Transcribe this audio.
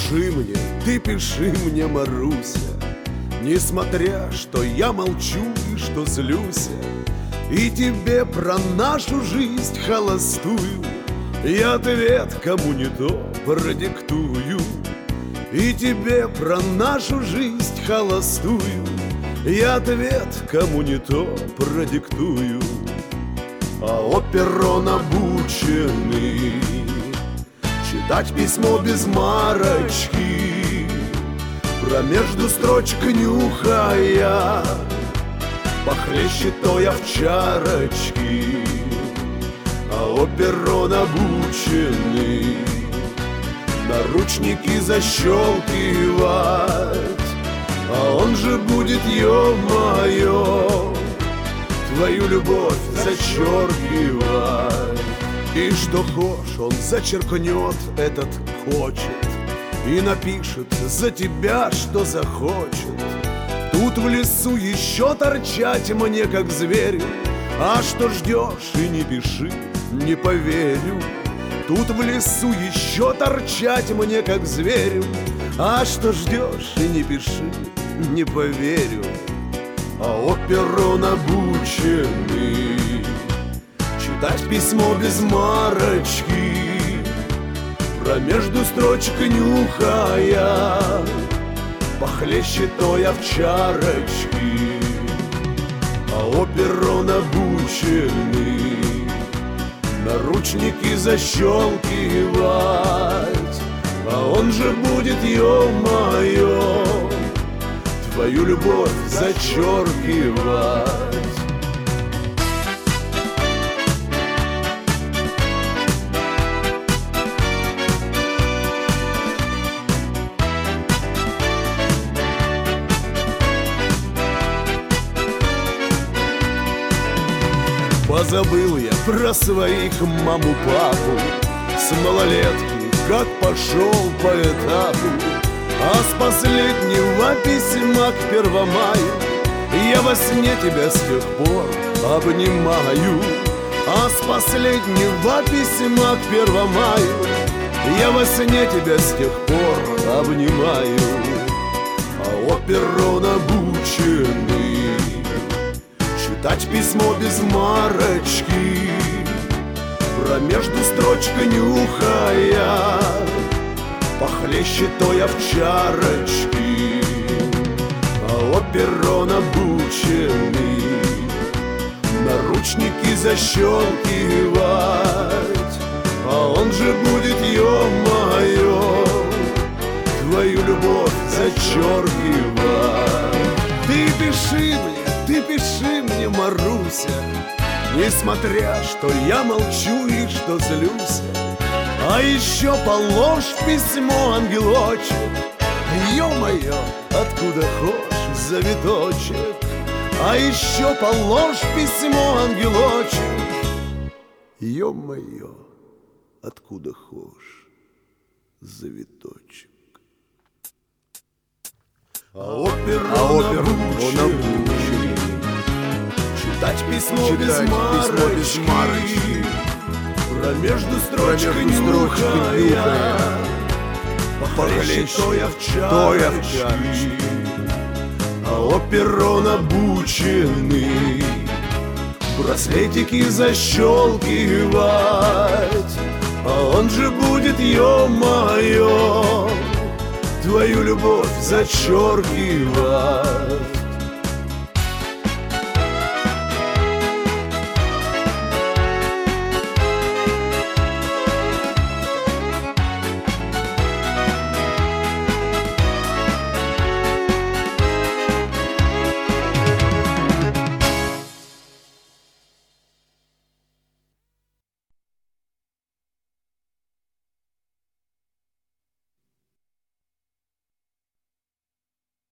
ты пиши мне, Маруся, несмотря, что я молчу и что злюсь. И тебе про нашу жизнь холостую я ответ кому не то продиктую. И тебе про нашу жизнь холостую я ответ кому не то продиктую. А оперон обученный читать письмо без марочки, промежду строчек нюхая похлеще той овчарочки. А оперон обученный наручники защелкивать, а он же будет, ё-моё, твою любовь зачеркивать. И что хошь, он зачеркнет этот хочет и напишет за тебя, что захочет. Тут в лесу еще торчать мне, как зверю, а что ждешь и не пиши, не поверю. Тут в лесу еще торчать мне, как зверю, а что ждешь и не пиши, не поверю. А оперон обученный читать письмо без марочки, промежду строчек нюхая похлеще той овчарочки. А оперон обученный наручники защелкивать, а он же будет, ё-моё, твою любовь зачеркивать. Позабыл я про своих маму-папу с малолетки, как пошел по этапу. А с последнего письма к Первомаю я во сне тебя с тех пор обнимаю. А с последнего письма к Первомаю я во сне тебя с тех пор обнимаю. А оперон обученный читать письмо без марочки, промежду строчек нюхая похлеще той овчарочки. А оперон обученный наручники защелкивать, а он же будет, ё-моё, твою любовь зачеркивать. Ты пиши мне, Маруся, несмотря, что я молчу и что злюсь. А еще положь в письмо, ангелочек, ё-моё, откуда хошь, завиточек. А еще положь в письмо, ангелочек, ё-моё, откуда хошь, завиточек. А оперон обученный читать письмо без марочки, промежду строчек нюхая похлеще той овчарочки. А оперон обученный браслетики защелкивать, а он же будет, ё-моё, твою любовь зачеркивать.